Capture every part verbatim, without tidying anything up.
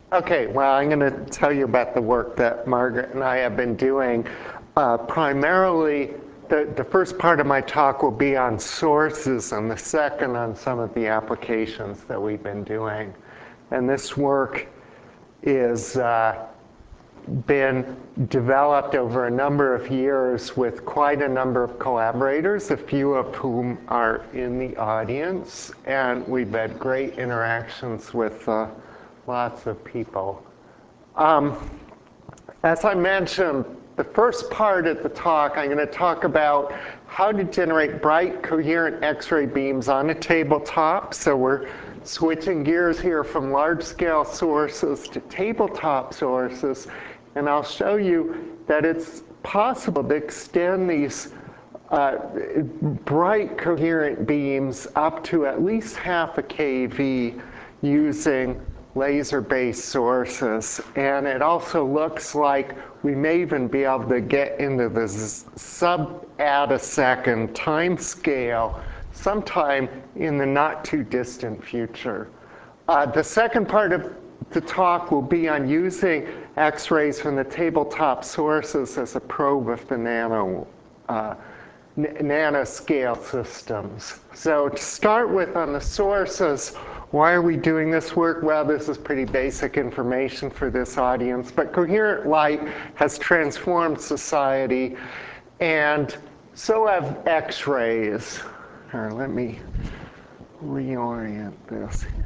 Okay, well, I'm going to tell you about the work that Margaret and I have been doing. Uh, primarily, the, the first part of my talk will be on sources, and the second on some of the applications that we've been doing. And this work is uh, been developed over a number of years with quite a number of collaborators, a few of whom are in the audience, and we've had great interactions with uh, lots of people. Um, as I mentioned, the first part of the talk, I'm going to talk about how to generate bright, coherent X-ray beams on a tabletop. So we're switching gears here from large-scale sources to tabletop sources. And I'll show you that it's possible to extend these uh, bright, coherent beams up to at least half a keV using laser-based sources. And it also looks like we may even be able to get into the sub-attosecond time scale sometime in the not-too-distant future. Uh, the second part of the talk will be on using X-rays from the tabletop sources as a probe of the nano, uh, nanoscale systems. So to start with on the sources, why are we doing this work? Well, this is pretty basic information for this audience, but coherent light has transformed society, and so have X-rays. Here, let me reorient this here.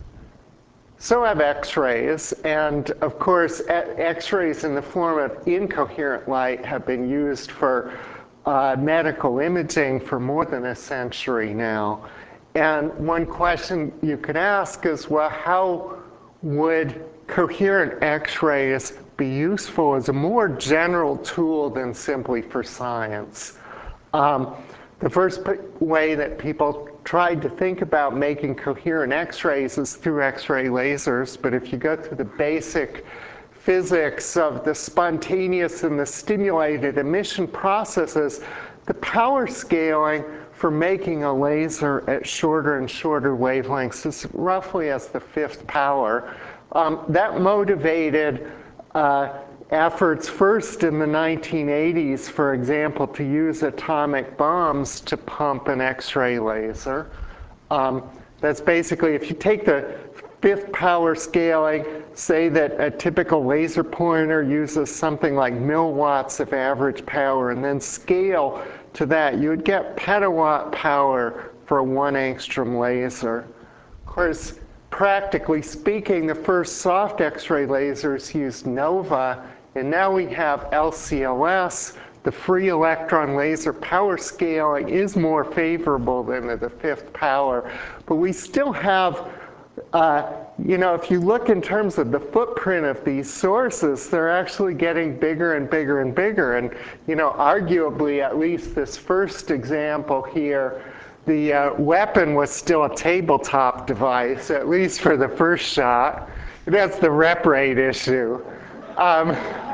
So have X-rays, and of course, X-rays in the form of incoherent light have been used for uh, medical imaging for more than a century now. And one question you could ask is, well, how would coherent X-rays be useful as a more general tool than simply for science? Um, the first way that people tried to think about making coherent X-rays is through X-ray lasers, but if you go through the basic physics of the spontaneous and the stimulated emission processes, the power scaling for making a laser at shorter and shorter wavelengths is roughly as the fifth power. Um, that motivated uh, efforts first in the nineteen eighties, for example, to use atomic bombs to pump an X-ray laser. Um, that's basically, if you take the fifth power scaling, say that a typical laser pointer uses something like milliwatts of average power, and then scale to that, you would get petawatt power for a one angstrom laser. Of course, practically speaking, the first soft X-ray lasers used NOVA, and now we have L C L S. The free electron laser power scaling is more favorable than the fifth power, but we still have Uh, you know, if you look in terms of the footprint of these sources, they're actually getting bigger and bigger and bigger. And, you know, arguably, at least this first example here, the uh, weapon was still a tabletop device, at least for the first shot. That's the rep rate issue. Um,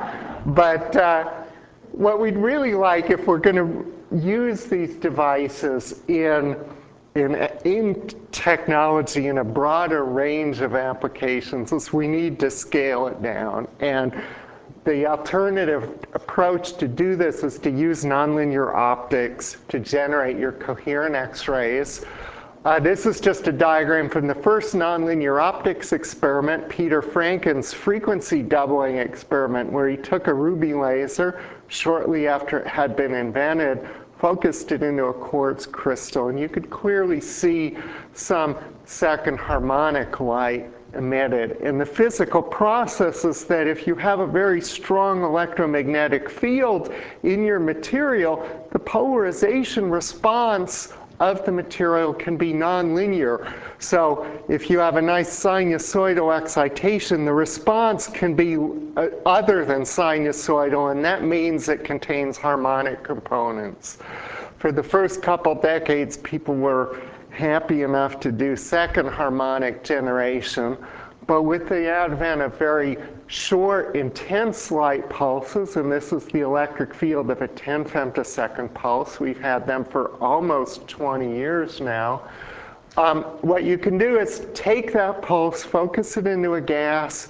but uh, what we'd really like, if we're going to use these devices in In, in technology in a broader range of applications, is we need to scale it down. And the alternative approach to do this is to use nonlinear optics to generate your coherent X-rays. Uh, this is just a diagram from the first nonlinear optics experiment, Peter Franken's frequency doubling experiment, where he took a ruby laser shortly after it had been invented, focused it into a quartz crystal, and you could clearly see some second harmonic light emitted. And the physical process is that if you have a very strong electromagnetic field in your material, the polarization response of the material can be nonlinear. So if you have a nice sinusoidal excitation, the response can be uh, other than sinusoidal, and that means it contains harmonic components. For the first couple decades, people were happy enough to do second harmonic generation, but with the advent of very short, intense light pulses, and this is the electric field of a ten femtosecond pulse. We've had them for almost twenty years now. Um, what you can do is take that pulse, focus it into a gas,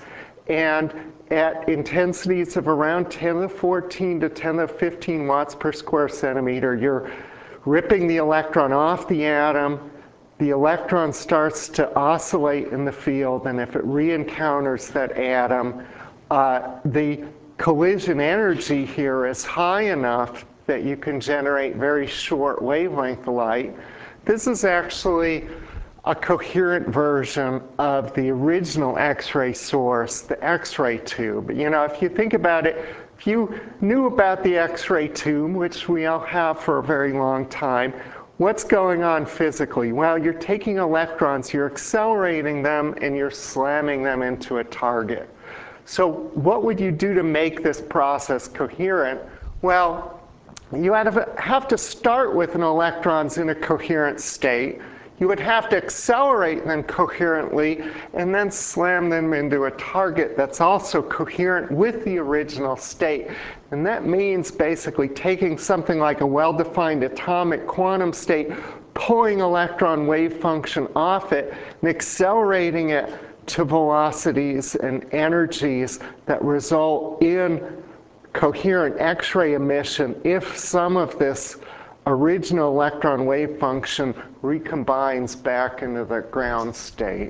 and at intensities of around ten to the fourteen to ten to the fifteen watts per square centimeter, you're ripping the electron off the atom. The electron starts to oscillate in the field, and if it re-encounters that atom, uh, the collision energy here is high enough that you can generate very short wavelength light. This is actually a coherent version of the original X-ray source, the X-ray tube. You know, if you think about it, if you knew about the X-ray tube, which we all have for a very long time, what's going on physically? Well, you're taking electrons, you're accelerating them, and you're slamming them into a target. So what would you do to make this process coherent? Well, you have to start with an electrons in a coherent state. You would have to accelerate them coherently and then slam them into a target that's also coherent with the original state. And that means basically taking something like a well-defined atomic quantum state, pulling electron wave function off it, and accelerating it to velocities and energies that result in coherent X-ray emission if some of this original electron wave function recombines back into the ground state.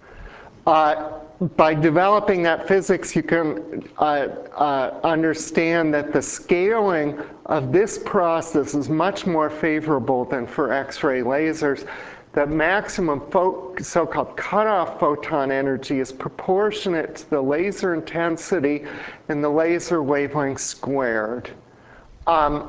Uh, by developing that physics, you can uh, uh, understand that the scaling of this process is much more favorable than for X-ray lasers. The maximum so-called cutoff photon energy is proportionate to the laser intensity and the laser wavelength squared. Um,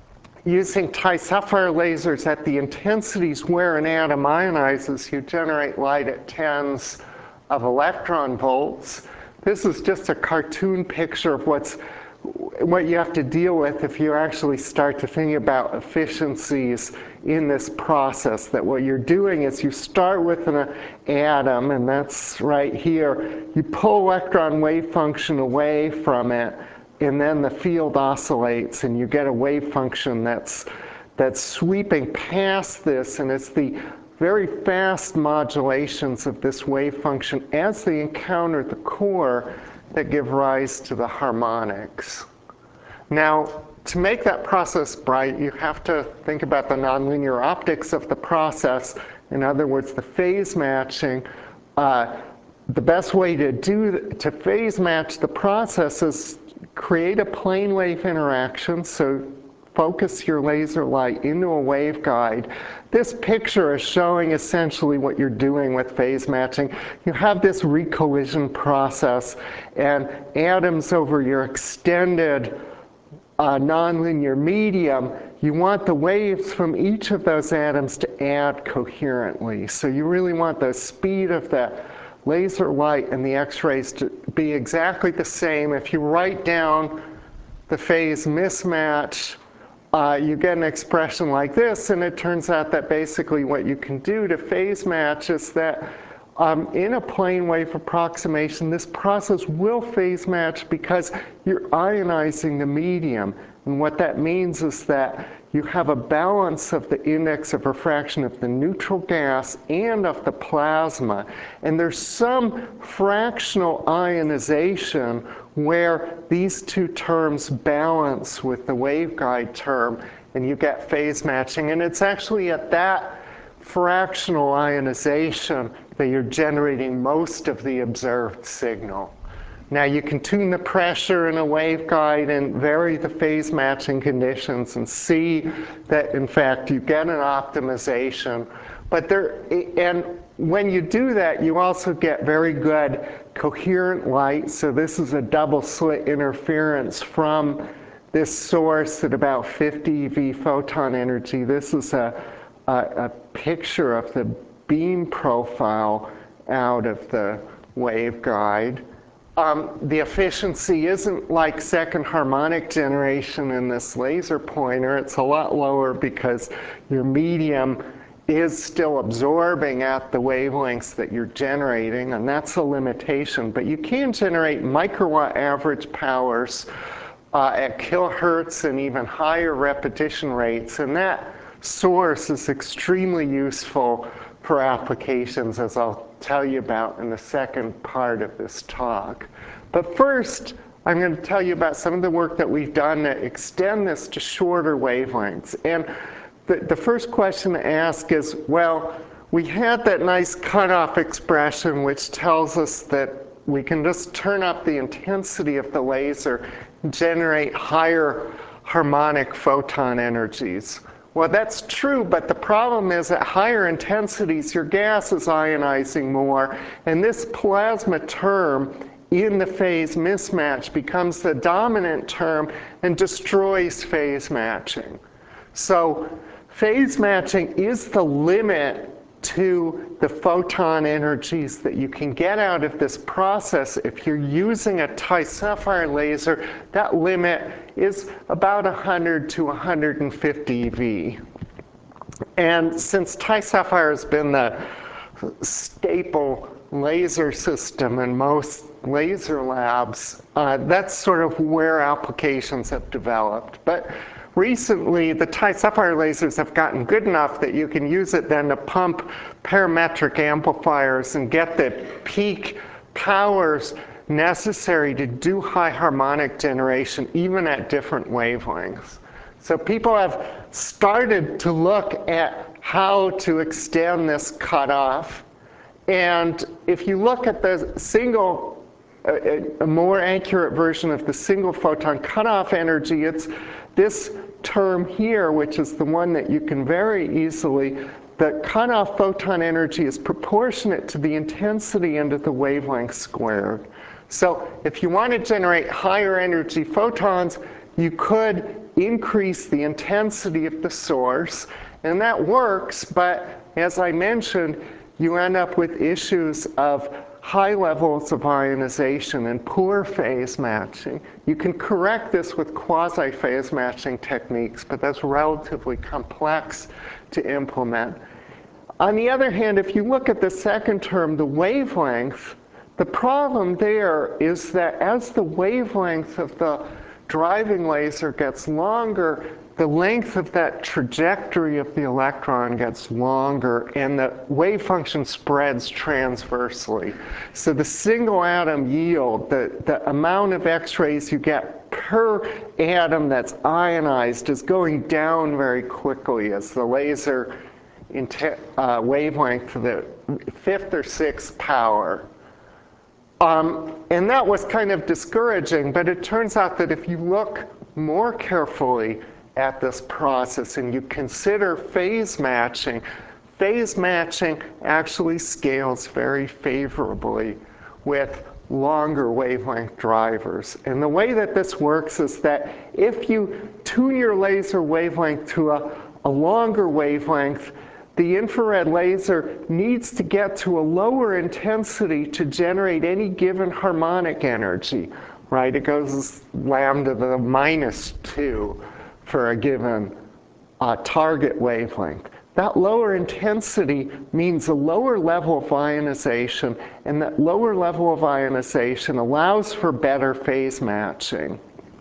Using Ti-Sapphire lasers at the intensities where an atom ionizes, you generate light at tens of electron volts. This is just a cartoon picture of what's, what you have to deal with if you actually start to think about efficiencies in this process. That what you're doing is you start with an atom, and that's right here. You pull electron wave function away from it, and then the field oscillates, and you get a wave function that's, that's sweeping past this, and it's the very fast modulations of this wave function as they encounter the core that give rise to the harmonics. Now, to make that process bright, you have to think about the nonlinear optics of the process. In other words, the phase matching. Uh, the best way to do to phase match the process is create a plane wave interaction, so focus your laser light into a waveguide. This picture is showing essentially what you're doing with phase matching. You have this recollision process, and atoms over your extended uh, nonlinear medium, you want the waves from each of those atoms to add coherently. So you really want the speed of the laser light and the X-rays to be exactly the same. If you write down the phase mismatch, uh, you get an expression like this, and it turns out that basically what you can do to phase match is that um, in a plane wave approximation, this process will phase match because you're ionizing the medium. And what that means is that you have a balance of the index of refraction of the neutral gas and of the plasma. And there's some fractional ionization where these two terms balance with the waveguide term, and you get phase matching. And it's actually at that fractional ionization that you're generating most of the observed signal. Now, you can tune the pressure in a waveguide and vary the phase matching conditions and see that, in fact, you get an optimization. But there, and when you do that, you also get very good coherent light. So this is a double slit interference from this source at about fifty eV photon energy. This is a, a, a picture of the beam profile out of the waveguide. Um, the efficiency isn't like second harmonic generation in this laser pointer. It's a lot lower because your medium is still absorbing at the wavelengths that you're generating, and that's a limitation. But you can generate microwatt average powers uh, at kilohertz and even higher repetition rates, and that source is extremely useful for applications, as I'll tell you about in the second part of this talk. But first, I'm going to tell you about some of the work that we've done to extend this to shorter wavelengths. And the, the first question to ask is, well, we had that nice cutoff expression which tells us that we can just turn up the intensity of the laser and generate higher harmonic photon energies. Well, that's true, but the problem is at higher intensities, your gas is ionizing more, and this plasma term in the phase mismatch becomes the dominant term and destroys phase matching. So phase matching is the limit to the photon energies that you can get out of this process. If you're using a Ti-Sapphire laser, that limit is about one hundred to one hundred fifty eV. And since Ti-Sapphire has been the staple laser system in most laser labs, uh, that's sort of where applications have developed. But recently, the Ti-Sapphire lasers have gotten good enough that you can use it then to pump parametric amplifiers and get the peak powers necessary to do high harmonic generation, even at different wavelengths. So people have started to look at how to extend this cutoff. And if you look at the single, a, a more accurate version of the single photon cutoff energy, it's this term here, which is the one that you can very easily, the cutoff photon energy is proportionate to the intensity into the wavelength squared. So if you want to generate higher energy photons, you could increase the intensity of the source, and that works, but as I mentioned, you end up with issues of high levels of ionization and poor phase matching. You can correct this with quasi-phase matching techniques, but that's relatively complex to implement. On the other hand, if you look at the second term, the wavelength, the problem there is that as the wavelength of the driving laser gets longer, the length of that trajectory of the electron gets longer, and the wave function spreads transversely. So the single atom yield, the, the amount of X-rays you get per atom that's ionized, is going down very quickly as the laser uh, wavelength to the fifth or sixth power. Um, and that was kind of discouraging, but it turns out that if you look more carefully at this process and you consider phase matching, phase matching actually scales very favorably with longer wavelength drivers. And the way that this works is that if you tune your laser wavelength to a, a longer wavelength, the infrared laser needs to get to a lower intensity to generate any given harmonic energy, right? It goes lambda to the minus two for a given uh, target wavelength. That lower intensity means a lower level of ionization, and that lower level of ionization allows for better phase matching.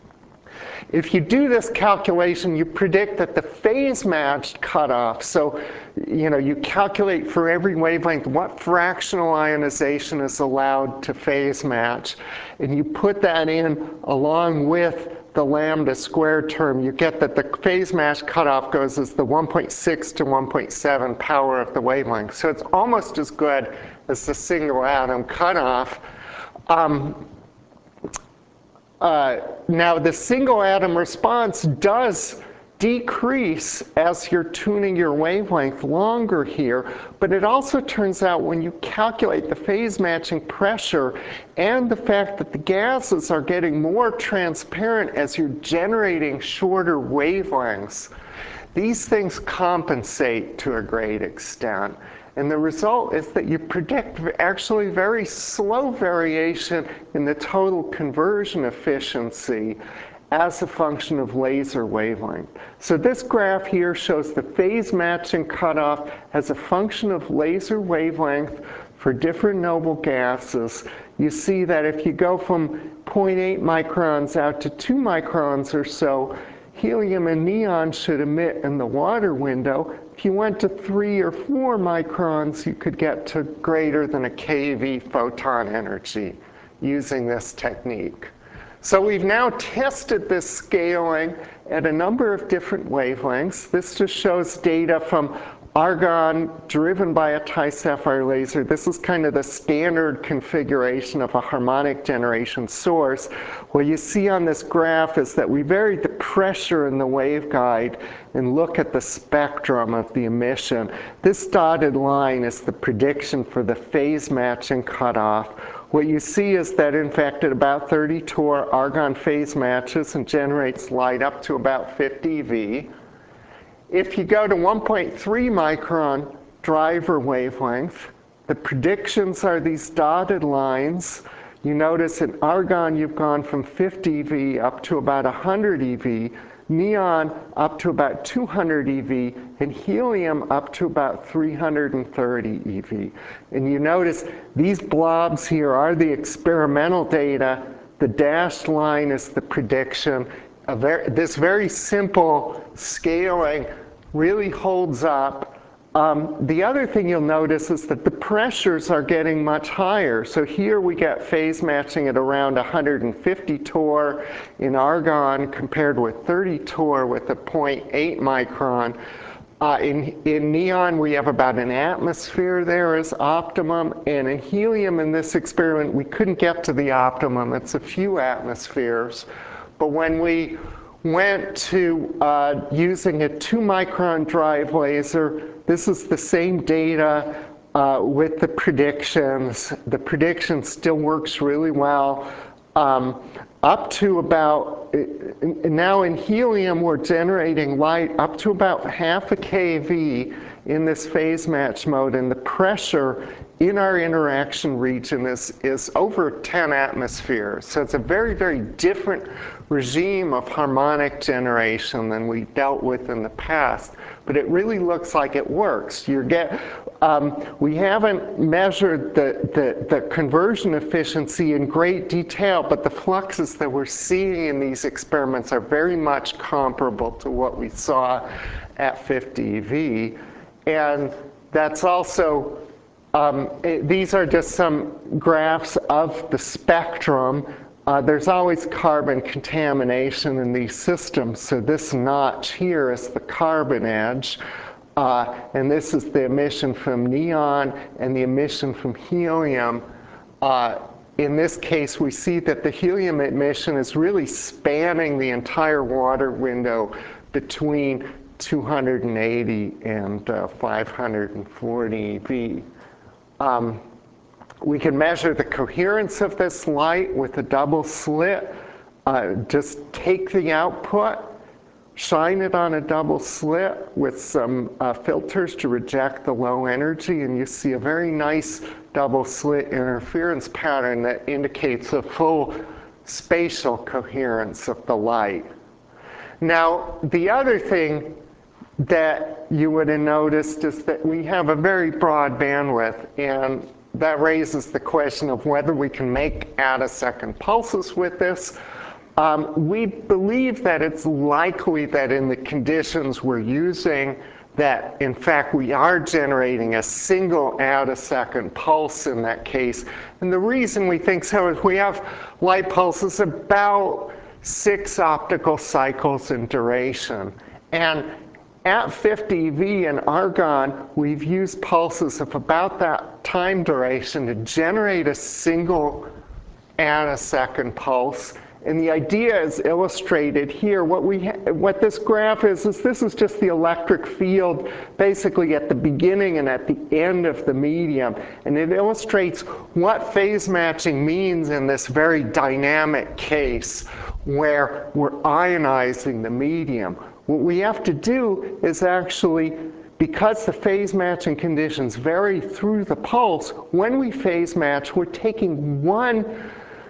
If you do this calculation, you predict that the phase-matched cutoff, so you know, you calculate for every wavelength what fractional ionization is allowed to phase match, and you put that in along with the lambda squared term, you get that the phase match cutoff goes as the one point six to one point seven power of the wavelength. So it's almost as good as the single atom cutoff. Um, Uh, now, the single atom response does decrease as you're tuning your wavelength longer here, but it also turns out when you calculate the phase matching pressure and the fact that the gases are getting more transparent as you're generating shorter wavelengths, these things compensate to a great extent. And the result is that you predict actually very slow variation in the total conversion efficiency as a function of laser wavelength. So this graph here shows the phase matching cutoff as a function of laser wavelength for different noble gases. You see that if you go from zero point eight microns out to two microns or so, helium and neon should emit in the water window. if you went to three or four microns, you could get to greater than a keV photon energy using this technique. So we've now tested this scaling at a number of different wavelengths. This just shows data from argon driven by a Ti-Sapphire laser. This is kind of the standard configuration of a harmonic generation source. What you see on this graph is that we vary the pressure in the waveguide and look at the spectrum of the emission. This dotted line is the prediction for the phase matching cutoff. What you see is that, in fact, at about thirty torr, argon phase matches and generates light up to about fifty eV. If you go to one point three micron driver wavelength, the predictions are these dotted lines. You notice in argon you've gone from fifty eV up to about one hundred eV, neon up to about two hundred eV, and helium up to about three hundred thirty eV. And you notice these blobs here are the experimental data. The dashed line is the prediction. A very, this very simple scaling really holds up. Um, the other thing you'll notice is that the pressures are getting much higher. So here we get phase matching at around one hundred fifty torr in argon compared with thirty torr with a zero point eight micron. Uh, in, in neon, we have about an atmosphere there as optimum. And in helium, in this experiment, we couldn't get to the optimum. It's a few atmospheres. But when we went to uh, using a two micron drive laser, this is the same data uh, with the predictions. The prediction still works really well. Um, up to about, now in helium, we're generating light up to about half a keV in this phase match mode, and the pressure in our interaction region is, is over ten atmospheres. So it's a very, very different regime of harmonic generation than we dealt with in the past. But it really looks like it works. You get, um, we haven't measured the, the, the conversion efficiency in great detail, but the fluxes that we're seeing in these experiments are very much comparable to what we saw at fifty eV. And that's also, um, it, these are just some graphs of the spectrum. Uh, there's always carbon contamination in these systems, so this notch here is the carbon edge. Uh, and this is the emission from neon and the emission from helium. Uh, in this case, we see that the helium emission is really spanning the entire water window between two hundred eighty and uh, five hundred forty eV. Um, we can measure the coherence of this light with a double slit. Uh, just take the output, shine it on a double slit with some uh, filters to reject the low energy, and you see a very nice double slit interference pattern that indicates a full spatial coherence of the light. Now, the other thing that you would have noticed is that we have a very broad bandwidth, and that raises the question of whether we can make attosecond pulses with this. Um, we believe that it's likely that in the conditions we're using, that in fact we are generating a single attosecond pulse in that case. And the reason we think so is we have light pulses about six optical cycles in duration. And at fifty eV in argon, we've used pulses of about that time duration to generate a single attosecond pulse. And the idea is illustrated here. What, we what this graph is, is this is just the electric field basically at the beginning and at the end of the medium. And it illustrates what phase matching means in this very dynamic case where we're ionizing the medium. What we have to do is actually, because the phase matching conditions vary through the pulse, when we phase match, we're taking one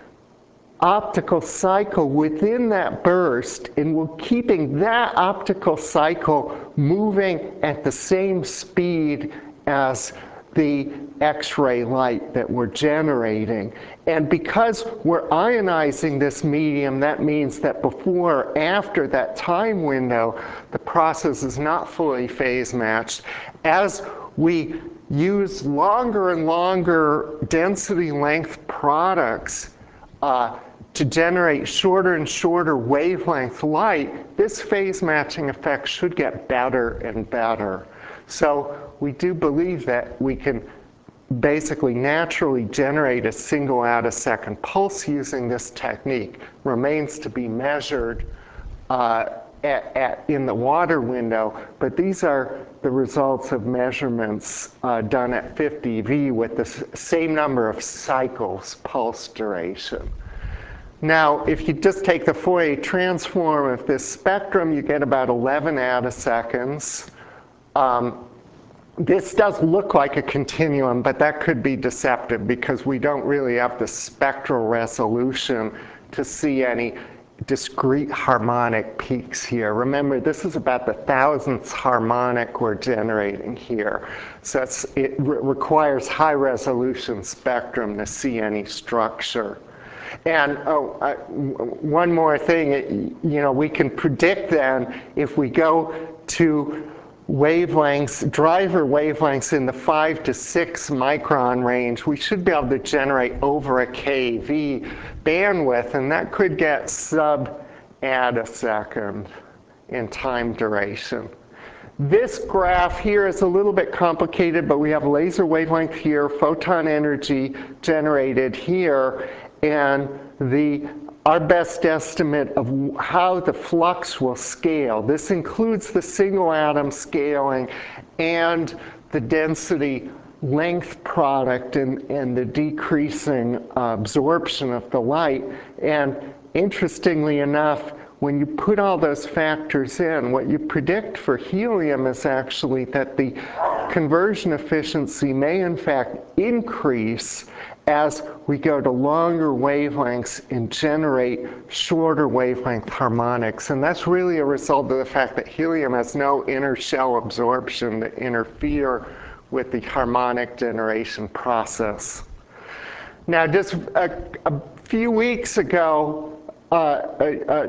optical cycle within that burst, and we're keeping that optical cycle moving at the same speed as the X-ray light that we're generating. And because we're ionizing this medium, that means that before or after that time window, the process is not fully phase matched. As we use longer and longer density length products uh, to generate shorter and shorter wavelength light, this phase matching effect should get better and better. So we do believe that we can basically naturally generate a single attosecond pulse using this technique. Remains to be measured uh, at, at, in the water window, but these are the results of measurements uh, done at fifty V with the same number of cycles pulse duration. Now, if you just take the Fourier transform of this spectrum, you get about eleven attoseconds. Um, This does look like a continuum, but that could be deceptive because we don't really have the spectral resolution to see any discrete harmonic peaks here. Remember, this is about the thousandth harmonic we're generating here. So it's, it re requires high resolution spectrum to see any structure. And oh, uh, one more thing, you know, we can predict then if we go to wavelengths, driver wavelengths in the five to six micron range, we should be able to generate over a K V bandwidth, and that could get sub attosecond in time duration. This graph here is a little bit complicated, but we have laser wavelength here, photon energy generated here, and the our best estimate of how the flux will scale. This includes the single atom scaling and the density length product and, and the decreasing uh, absorption of the light. And interestingly enough, when you put all those factors in, what you predict for helium is actually that the conversion efficiency may in fact increase as we go to longer wavelengths and generate shorter wavelength harmonics. And that's really a result of the fact that helium has no inner shell absorption to interfere with the harmonic generation process. Now, just a, a few weeks ago, uh, a, a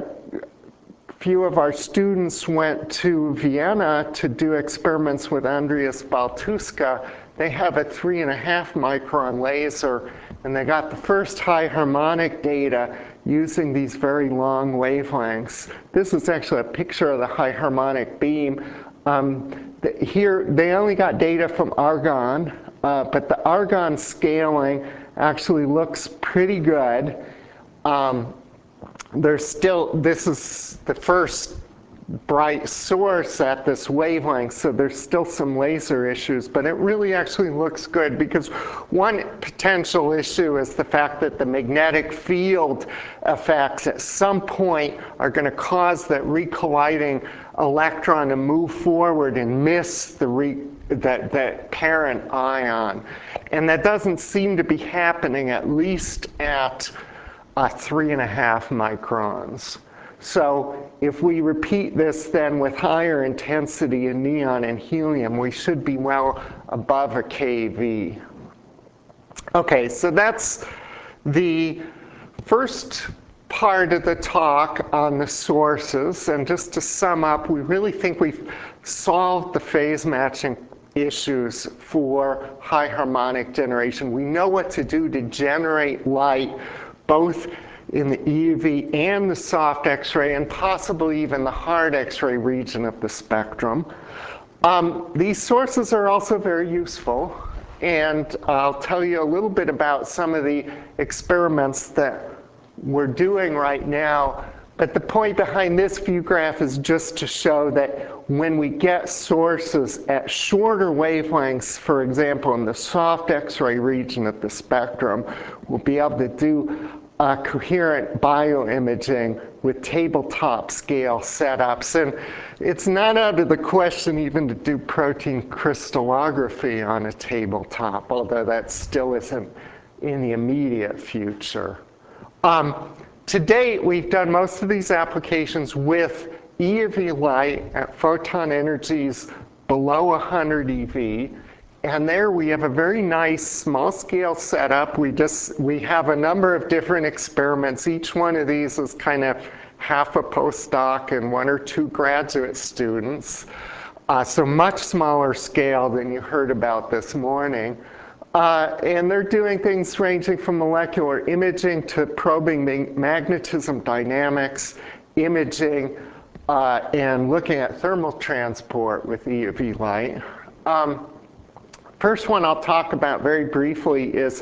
few of our students went to Vienna to do experiments with Andreas Baltuska. They have a three and a half micron laser, and they got the first high harmonic data using these very long wavelengths. This is actually a picture of the high harmonic beam. Um, the, here, they only got data from argon, uh, but the argon scaling actually looks pretty good. Um, there's still, this is the first bright source at this wavelength, so there's still some laser issues, but it really actually looks good because one potential issue is the fact that the magnetic field effects at some point are going to cause that recolliding electron to move forward and miss the re that, that parent ion. And that doesn't seem to be happening, at least at uh, three and a half microns. So if we repeat this then with higher intensity in neon and helium, we should be well above a K V. Okay, so that's the first part of the talk on the sources. And just to sum up, we really think we've solved the phase matching issues for high harmonic generation. We know what to do to generate light, both in the E U V and the soft X-ray, and possibly even the hard X-ray region of the spectrum. Um, these sources are also very useful, and I'll tell you a little bit about some of the experiments that we're doing right now. But the point behind this view graph is just to show that when we get sources at shorter wavelengths, for example, in the soft X-ray region of the spectrum, we'll be able to do Uh, coherent bioimaging with tabletop scale setups. And it's not out of the question even to do protein crystallography on a tabletop, although that still isn't in the immediate future. Um, to date, we've done most of these applications with E U V light at photon energies below one hundred E V. and there we have a very nice small scale setup. We just, we have a number of different experiments. Each one of these is kind of half a postdoc and one or two graduate students. Uh, so much smaller scale than you heard about this morning. Uh, and they're doing things ranging from molecular imaging to probing magnetism dynamics, imaging, uh, and looking at thermal transport with E U V light. Um, first one I'll talk about very briefly is,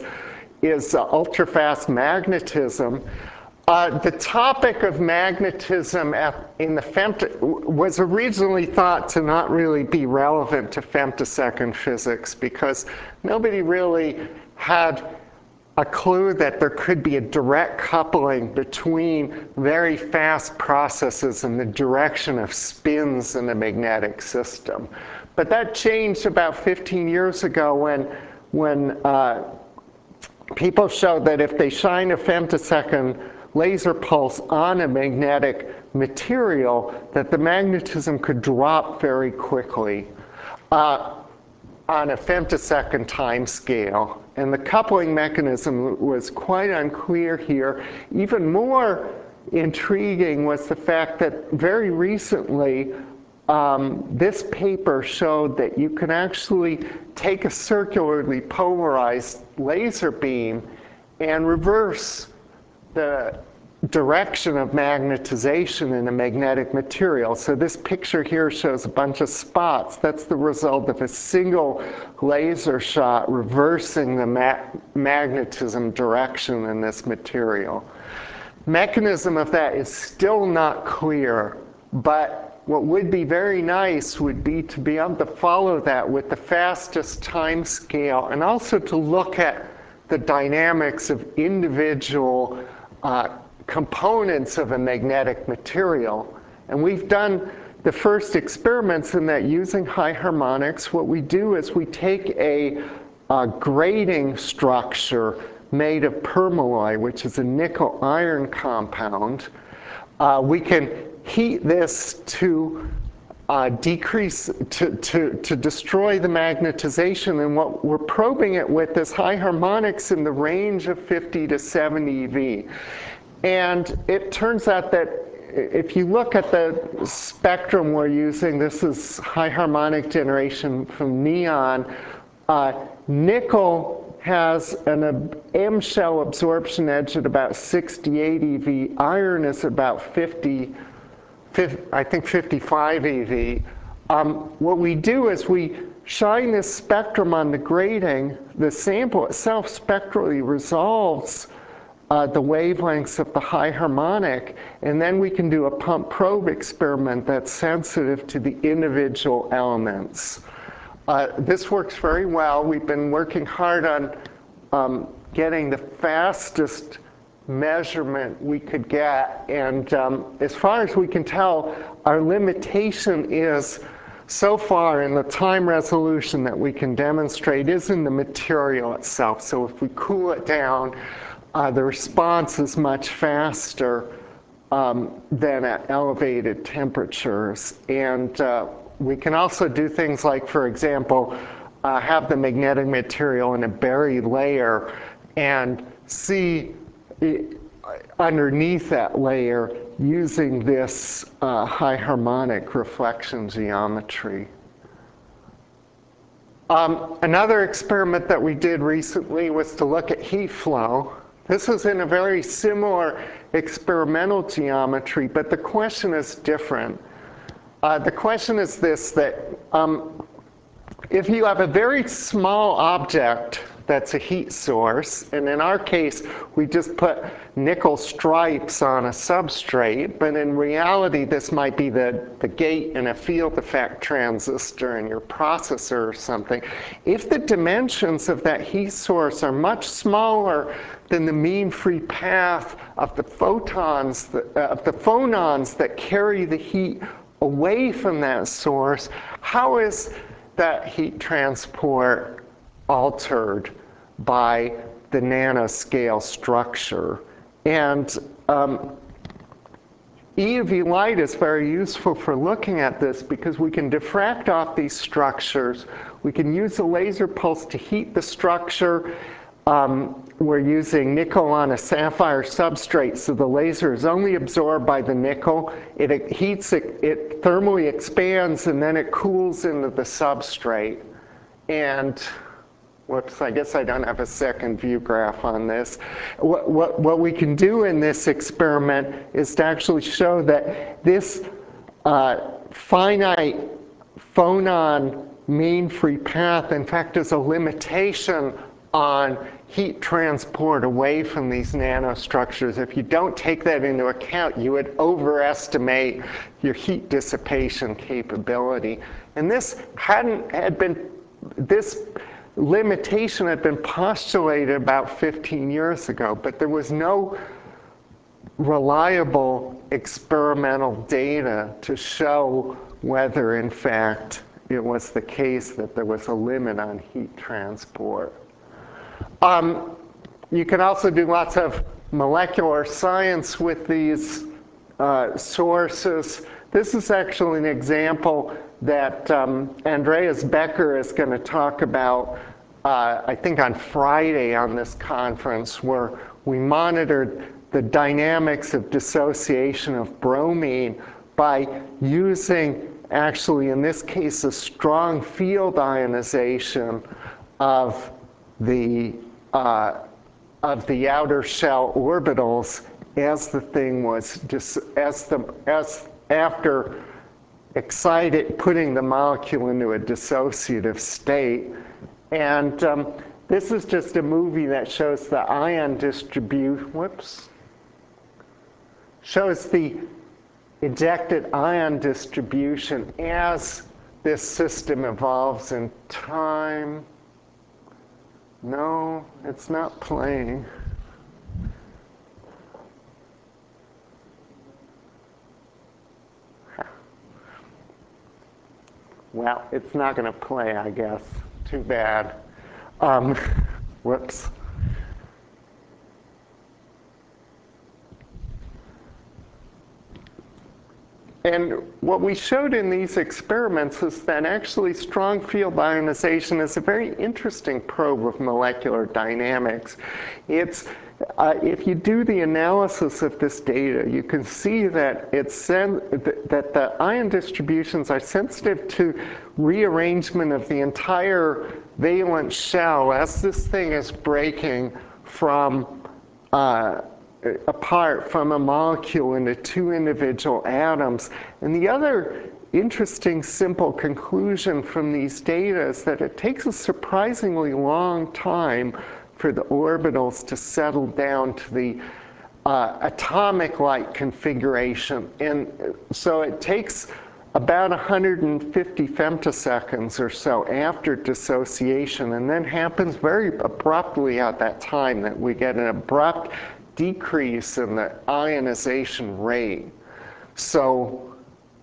is uh, ultrafast magnetism. Uh, the topic of magnetism at, in the femto was originally thought to not really be relevant to femtosecond physics because nobody really had a clue that there could be a direct coupling between very fast processes and the direction of spins in a magnetic system. But that changed about fifteen years ago when, when uh, people showed that if they shine a femtosecond laser pulse on a magnetic material, that the magnetism could drop very quickly uh, on a femtosecond time scale. And the coupling mechanism was quite unclear here. Even more intriguing was the fact that very recently, um, this paper showed that you can actually take a circularly polarized laser beam and reverse the direction of magnetization in a magnetic material. So this picture here shows a bunch of spots. That's the result of a single laser shot reversing the ma magnetism direction in this material. Mechanism of that is still not clear, but what would be very nice would be to be able to follow that with the fastest time scale and also to look at the dynamics of individual Uh, components of a magnetic material. And we've done the first experiments in that using high harmonics. What we do is we take a, a grating structure made of permalloy, which is a nickel iron compound. Uh, we can heat this to uh, decrease, to, to, to destroy the magnetization. And what we're probing it with is high harmonics in the range of fifty to seventy eV. And it turns out that if you look at the spectrum we're using, this is high harmonic generation from neon. Uh, nickel has an M shell absorption edge at about sixty-eight eV. Iron is about fifty, fifty I think fifty-five eV. Um, what we do is we shine this spectrum on the grating. The sample itself spectrally resolves Uh, the wavelengths of the high harmonic, and then we can do a pump probe experiment that's sensitive to the individual elements. Uh, this works very well. We've been working hard on um, getting the fastest measurement we could get, and um, as far as we can tell, our limitation is so far in the time resolution that we can demonstrate is in the material itself. So if we cool it down, Uh, the response is much faster um, than at elevated temperatures. And uh, we can also do things like, for example, uh, have the magnetic material in a buried layer and see it, underneath that layer using this uh, high harmonic reflection geometry. Um, another experiment that we did recently was to look at heat flow. This is in a very similar experimental geometry, but the question is different. Uh, the question is this, that um, if you have a very small object that's a heat source, and in our case, we just put nickel stripes on a substrate, but in reality, this might be the, the gate in a field effect transistor in your processor or something. If the dimensions of that heat source are much smaller than the mean free path of the photons, that, uh, of the phonons that carry the heat away from that source, how is that heat transport altered by the nanoscale structure? And um, E U V light is very useful for looking at this because we can diffract off these structures. We can use a laser pulse to heat the structure. Um, we're using nickel on a sapphire substrate, so the laser is only absorbed by the nickel. It, it heats, it, it thermally expands, and then it cools into the substrate. And whoops, I guess I don't have a second view graph on this. What, what, what we can do in this experiment is to actually show that this uh, finite phonon mean free path, in fact, is a limitation on heat transport away from these nanostructures. If you don't take that into account, you would overestimate your heat dissipation capability. And this hadn't had been, this limitation had been postulated about fifteen years ago, but there was no reliable experimental data to show whether, in fact, it was the case that there was a limit on heat transport. Um, you can also do lots of molecular science with these uh, sources. This is actually an example that um, Andreas Becker is going to talk about, uh, I think on Friday on this conference, where we monitored the dynamics of dissociation of bromine by using, actually in this case, a strong field ionization of the uh, of the outer shell orbitals as the thing was dis as the as after excited putting the molecule into a dissociative state. And um, this is just a movie that shows the ion distribution. Whoops. Shows the ejected ion distribution as this system evolves in time. No, it's not playing. Well, it's not going to play, I guess. Too bad. Um, whoops. And what we showed in these experiments is that actually strong field ionization is a very interesting probe of molecular dynamics. It's, uh, if you do the analysis of this data, you can see that, it's that the ion distributions are sensitive to rearrangement of the entire valence shell as this thing is breaking from uh, apart from a molecule into two individual atoms. And the other interesting simple conclusion from these data is that it takes a surprisingly long time for the orbitals to settle down to the uh, atomic-like configuration. And so it takes about one hundred fifty femtoseconds or so after dissociation, and then happens very abruptly at that time that we get an abrupt decrease in the ionization rate. So,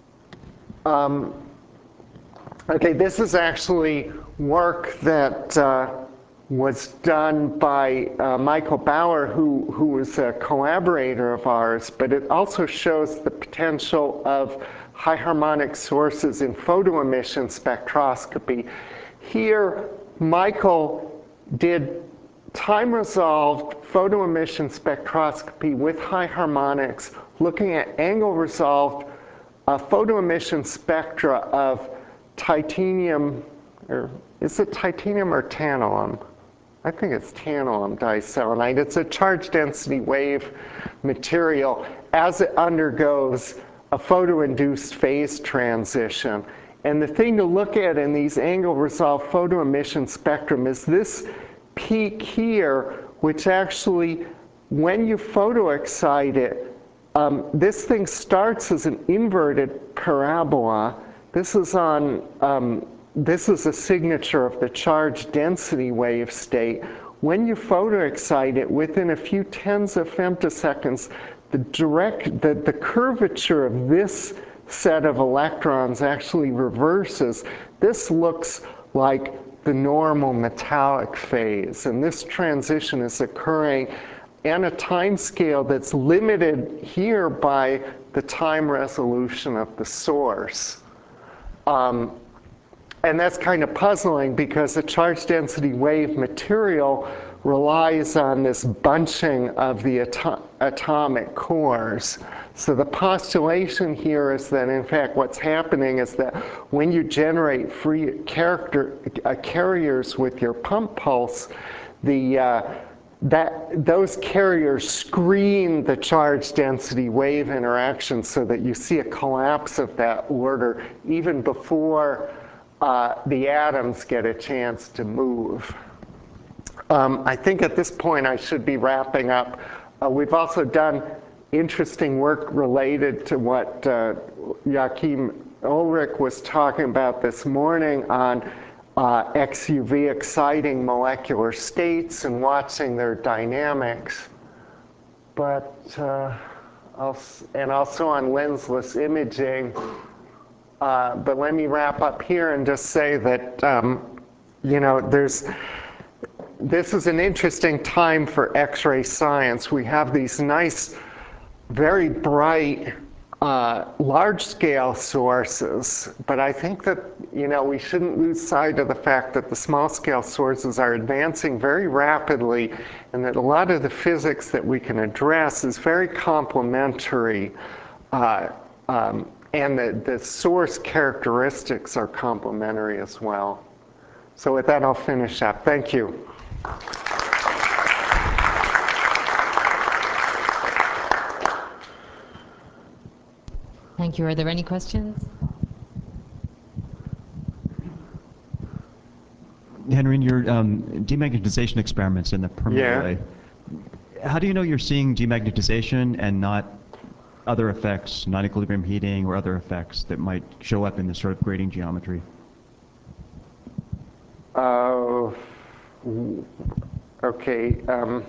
um, okay, this is actually work that uh, was done by uh, Michael Bauer, who, who was a collaborator of ours, but it also shows the potential of high harmonic sources in photoemission spectroscopy. Here, Michael did time-resolved photoemission spectroscopy with high harmonics, looking at angle-resolved uh, photoemission spectra of titanium, or is it titanium or tantalum? I think it's tantalum diselenide. It's a charge density wave material as it undergoes a photoinduced phase transition. And the thing to look at in these angle-resolved photoemission spectrum is this peak here, which actually, when you photoexcite it, um, this thing starts as an inverted parabola. This is on, um, this is a signature of the charge density wave state. When you photoexcite it, within a few tens of femtoseconds, the direct, the, the curvature of this set of electrons actually reverses. This looks like the normal metallic phase, and this transition is occurring and a time scale that's limited here by the time resolution of the source. Um, and that's kind of puzzling because the charge density wave material relies on this bunching of the ato atomic cores. So the postulation here is that, in fact, what's happening is that when you generate free character, uh, carriers with your pump pulse, the, uh, that, those carriers screen the charge density wave interaction so that you see a collapse of that order even before uh, the atoms get a chance to move. Um, I think at this point I should be wrapping up. Uh, we've also done interesting work related to what uh, Joachim Ulrich was talking about this morning on uh, X U V exciting molecular states and watching their dynamics. But, uh, also, and also on lensless imaging. Uh, but let me wrap up here and just say that, um, you know, there's, this is an interesting time for X-ray science. We have these nice, very bright, uh, large-scale sources, but I think that, you know, we shouldn't lose sight of the fact that the small-scale sources are advancing very rapidly, and that a lot of the physics that we can address is very complementary, uh, um, and the, the source characteristics are complementary as well. So with that, I'll finish up. Thank you. Thank you. Are there any questions? Henry, in your um, demagnetization experiments in the permeable, Yeah. how do you know you're seeing demagnetization and not other effects, non-equilibrium heating or other effects that might show up in this sort of grading geometry? Uh, okay. Um,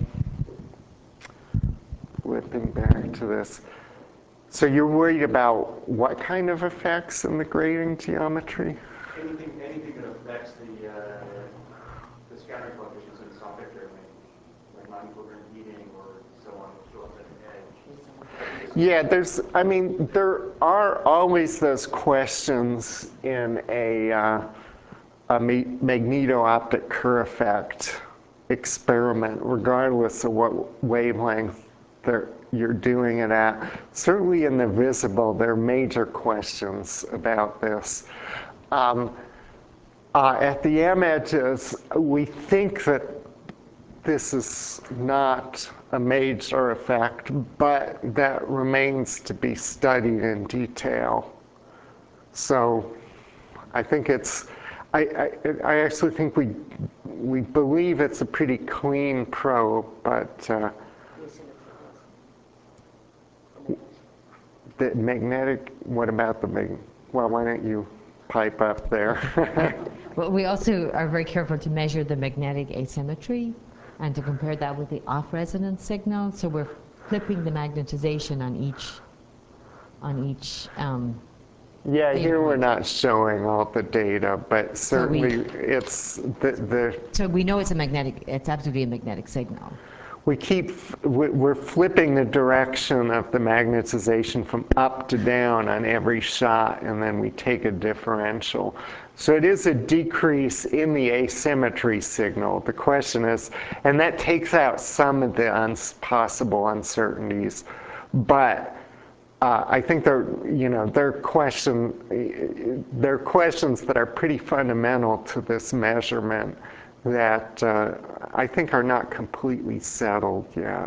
flipping back to this. So you're worried about what kind of effects in the grading geometry? Anything, anything that affects the, uh, the scattering coefficients in the soft vector, like non-equilibrium heating or so on, show up at the edge. Yeah, there's, I mean, there are always those questions in a, uh, a magneto-optic Kerr effect experiment, regardless of what wavelength there, you're doing it at. Certainly in the visible, there are major questions about this. Um, uh, at the M edges, we think that this is not a major effect, but that remains to be studied in detail. So I think it's, I, I, I actually think we, we believe it's a pretty clean probe, but uh, the magnetic, what about the mag, well, why don't you pipe up there? Well, we also are very careful to measure the magnetic asymmetry and to compare that with the off-resonance signal. So we're flipping the magnetization on each, on each um, Yeah, here we're not showing all the data, but certainly so we, it's the, the... So we know it's a magnetic, it's absolutely a magnetic signal. We keep, we're flipping the direction of the magnetization from up to down on every shot, and then we take a differential. So it is a decrease in the asymmetry signal. The question is, and that takes out some of the uns possible uncertainties, but uh, I think there, you know, there are question, there are questions that are pretty fundamental to this measurement that uh, I think are not completely settled yet.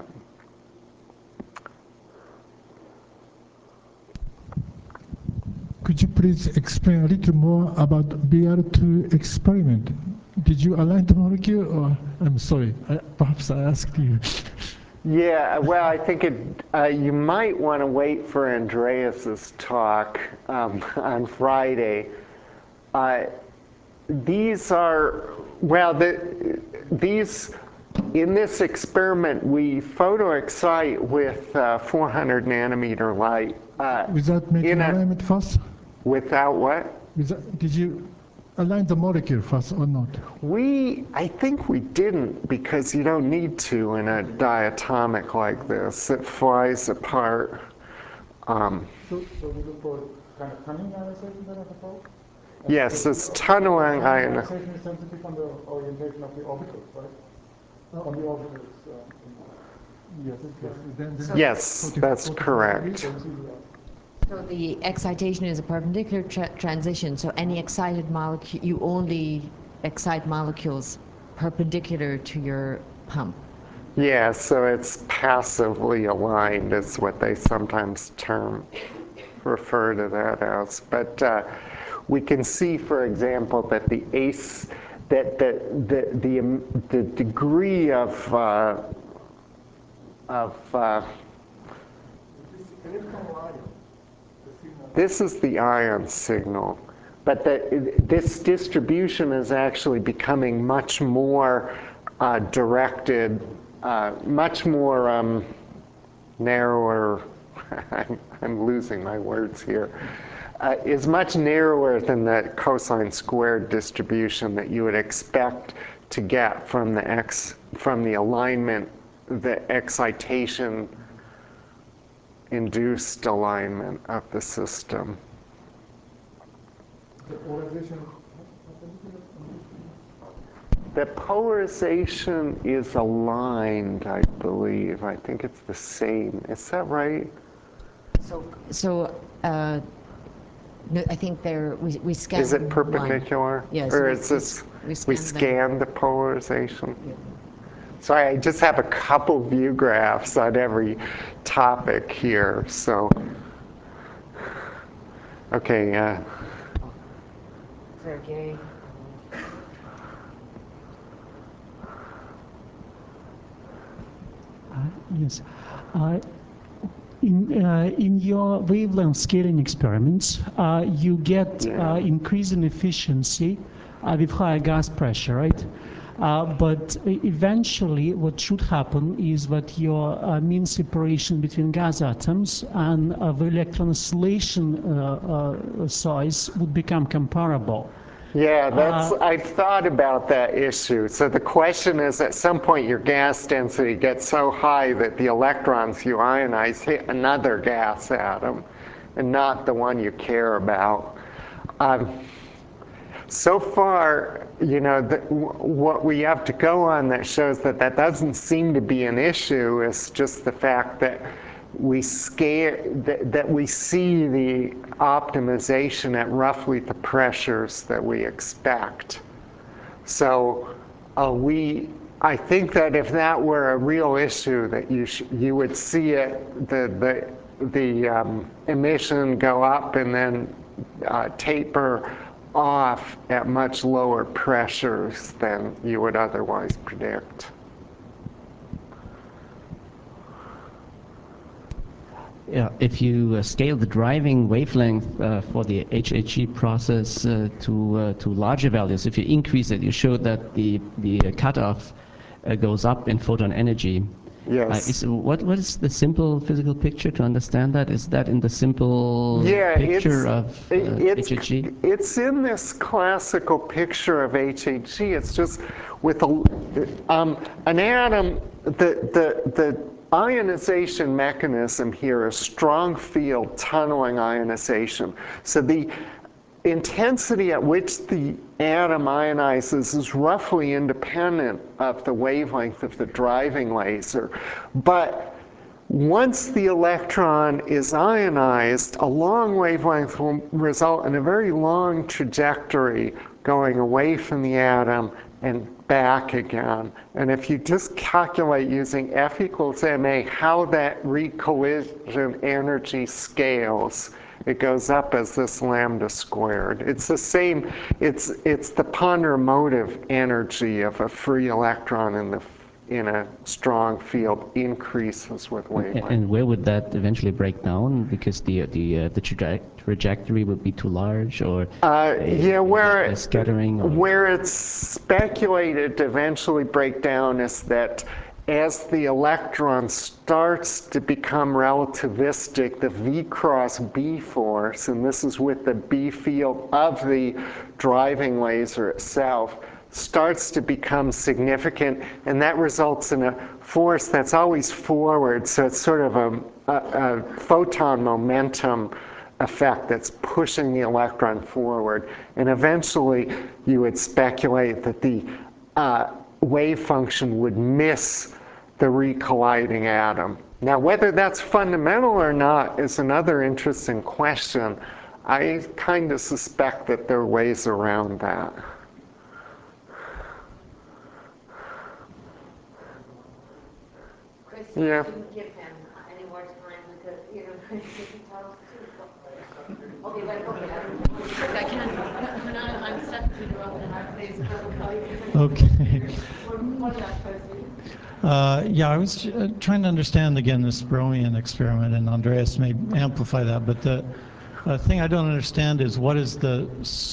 Could you please explain a little more about B R two experiment? Did you align the molecule, or I'm sorry, I, perhaps I asked you. Yeah, well, I think it, uh, you might want to wait for Andreas's talk um, on Friday. Uh, these are, well, the, these, in this experiment, we photoexcite with uh, four hundred nanometer light. Uh, Without making alignment first? Without what? Without, did you align the molecule first or not? We, I think we didn't, because you don't need to in a diatomic like this. It flies apart. Um, So, so we look for kind of tunneling ionization then, I suppose? yes, it's tunneling ion. Ionization is sensitive on the orientation of the orbitals, right? On the orbitals. Uh, Yes, yes. Then, then Yes, that's correct. So the excitation is a perpendicular tra transition, so any excited molecule, you only excite molecules perpendicular to your pump. Yeah, so it's passively aligned is what they sometimes term, refer to that as. But uh, we can see, for example, that the ace, that the, the, the, um, the degree of, uh, of uh, this is the ion signal, but the, this distribution is actually becoming much more uh, directed, uh, much more um, narrower. I'm, I'm losing my words here. Uh, is much narrower than the cosine squared distribution that you would expect to get from the x from the alignment, the excitation induced alignment of the system. The polarization. The polarization is aligned, I believe. I think it's the same. Is that right? So, so uh, no, I think they're, we, we scan Is it perpendicular? One. Yes. Or we, is this, we, we scan, scan the polarization? Yeah. Sorry, I just have a couple view graphs on every topic here, so. Okay, uh. Sergey. Uh, yes. Uh, in, uh, in your wavelength scaling experiments, uh, you get yeah. uh, increasing efficiency uh, with higher gas pressure, right? Uh, but eventually what should happen is that your uh, mean separation between gas atoms and uh, the electron oscillation uh, uh, size would become comparable. Yeah, that's, Uh, I've thought about that issue. So the question is, at some point your gas density gets so high that the electrons you ionize hit another gas atom and not the one you care about. Um, so far, you know, the, what we have to go on that shows that that doesn't seem to be an issue is just the fact that we scale, that, that we see the optimization at roughly the pressures that we expect. So uh, we, I think that if that were a real issue, that you sh you would see it, the the the um, emission go up and then uh, taper off at much lower pressures than you would otherwise predict. Yeah, if you uh, scale the driving wavelength uh, for the H H E process uh, to uh, to larger values, if you increase it, you show that the the uh, cutoff uh, goes up in photon energy. Yes. Uh, is, what what is the simple physical picture to understand that? Is that in the simple yeah, picture it's, of uh, it's, H H E? It's in this classical picture of H H E. It's just with a, um, an atom, the the the ionization mechanism here is strong field tunneling ionization. So the intensity at which the atom ionizes is roughly independent of the wavelength of the driving laser. But once the electron is ionized, a long wavelength will result in a very long trajectory going away from the atom and back again. And if you just calculate using F equals ma how that recollision energy scales, it goes up as this lambda squared. It's the same, it's, it's the ponderomotive motive energy of a free electron in the in a strong field increases with wavelength. And where would that eventually break down? Because the the uh, the traje trajectory would be too large, or uh, yeah, where it, scattering. Or? Where it's speculated to eventually break down is that as the electron starts to become relativistic, the V cross B force, and this is with the B field of the driving laser itself, starts to become significant, and that results in a force that's always forward, so it's sort of a, a, a photon momentum effect that's pushing the electron forward. And eventually, you would speculate that the uh, wave function would miss the recolliding atom. Now, whether that's fundamental or not is another interesting question. I kind of suspect that there are ways around that. Chris, Yeah. shouldn't give him any more time because, you know, he tells too. Okay, wait, okay. I can't, when I, I'm stuck to the road and I please call you. Okay. One one last question. Uh, yeah, I was uh, trying to understand again this Bromian experiment, and Andreas may amplify that, but the uh, thing I don't understand is what is the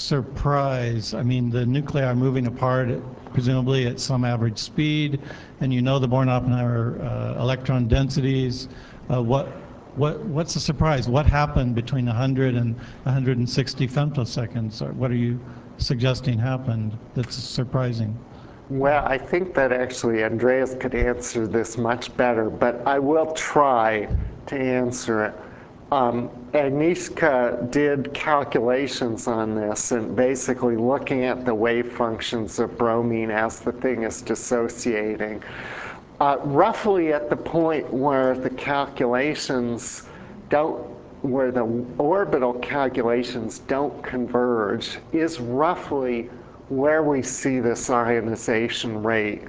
surprise? I mean, the nuclei are moving apart, presumably at some average speed, and you know the Born-Oppenheimer uh, electron densities. Uh, what, what, what's the surprise? What happened between one hundred and one hundred sixty femtoseconds? Or what are you suggesting happened that's surprising? Well, I think that actually Andreas could answer this much better, but I will try to answer it. Um, Agnieszka did calculations on this and basically looking at the wave functions of bromine as the thing is dissociating. Uh, roughly at the point where the calculations don't, where the orbital calculations don't converge is roughly where we see this ionization rate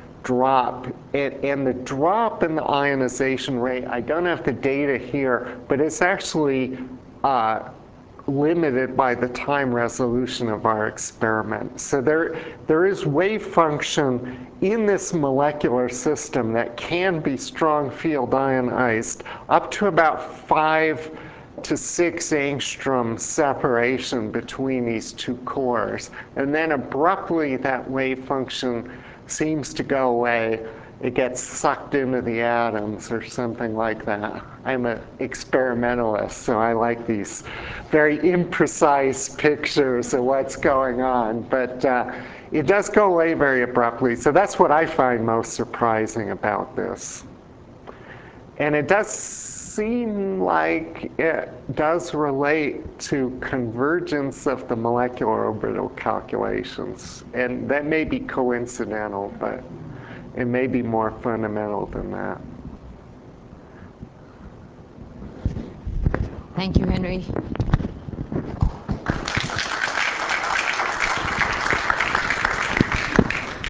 drop. And, and the drop in the ionization rate, I don't have the data here, but it's actually uh, limited by the time resolution of our experiment. So there, there is wave function in this molecular system that can be strong field ionized up to about five to six angstrom separation between these two cores. And then abruptly that wave function seems to go away. It gets sucked into the atoms or something like that. I'm an experimentalist, so I like these very imprecise pictures of what's going on. But uh, it does go away very abruptly. So that's what I find most surprising about this. And it does seem like it does relate to convergence of the molecular orbital calculations. And that may be coincidental, but it may be more fundamental than that. Thank you, Henry.